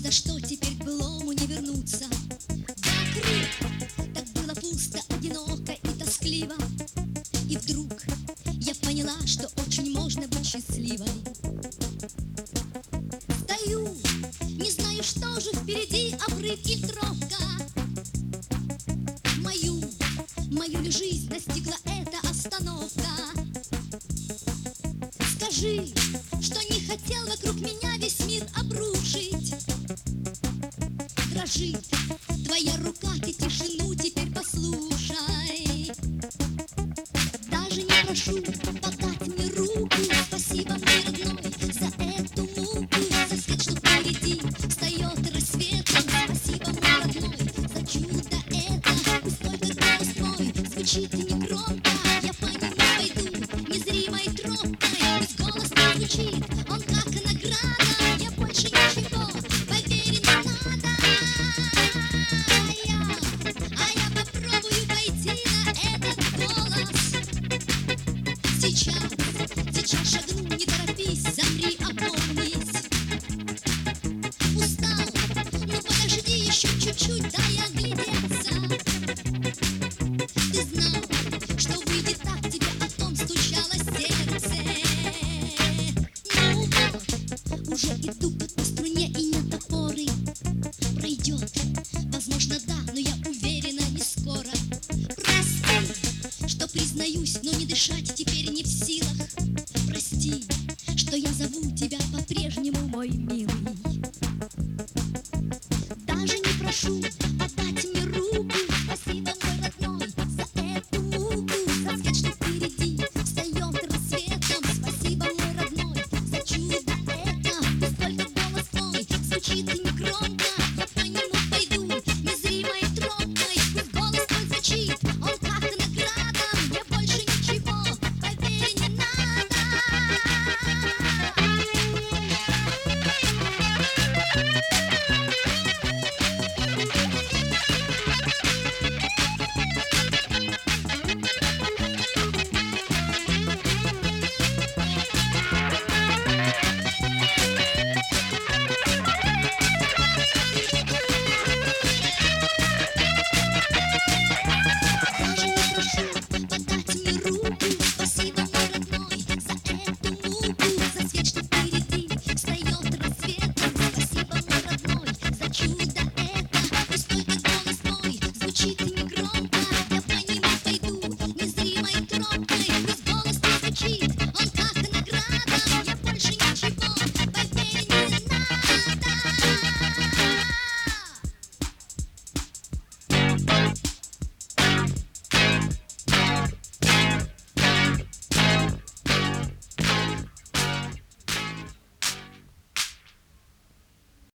Ясно, что теперь к былому не вернуться. Вокруг так было пусто, одиноко и тоскливо. И вдруг я поняла, что очень можно быть счастливой. Стою, не знаю, что же впереди, обрыв или тропка. Мою ли жизнь достигла эта остановка? Скажи, что не хотел вокруг меня весь мир обрушить. Дрожит твоя рука, ты тишину теперь послушай. Даже не прошу подать мне руку. Спасибо, мой родной, за эту муку, за свет, что впереди встает рассветом. Спасибо, мой родной, за чудо это. Пусть только голос мой звучит негромко, я по нему пойду незримой тропкой. Пусть голос не звучит, он как награда. Мне больше ничего, поверь, не надо. А я попробую пойти на этот голос. Сейчас шагну, не торопись, замри, опомнись. Устал? Ну подожди еще чуть-чуть, дай оглядеться. Ты знал, что выйдет так, тебе о том стучало сердце. Ну вот, уже иду как по струне и нет опоры. Пройдет, возможно, да, но я уверена, не скоро. Прости, что признаюсь, но не дышать теперь не в силах. Прости, что я зову тебя по-прежнему, мой милый.